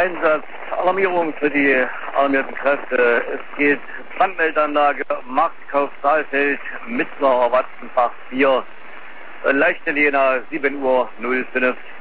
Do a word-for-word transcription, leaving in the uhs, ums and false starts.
Einsatz, Alarmierung für die alarmierten Kräfte. Es geht Brandmeldeanlage, Marktkauf Saalfeld, Mittlerer Wattenbach vier, Leichte Lena, sieben Uhr null fünf.